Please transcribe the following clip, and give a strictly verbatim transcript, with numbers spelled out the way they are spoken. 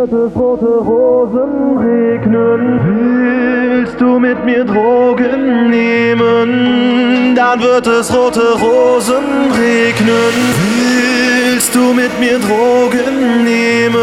wird es rote Rosen regnen. Willst du mit mir Drogen nehmen? Dann wird es rote Rosen regnen. Willst du mit mir Drogen nehmen?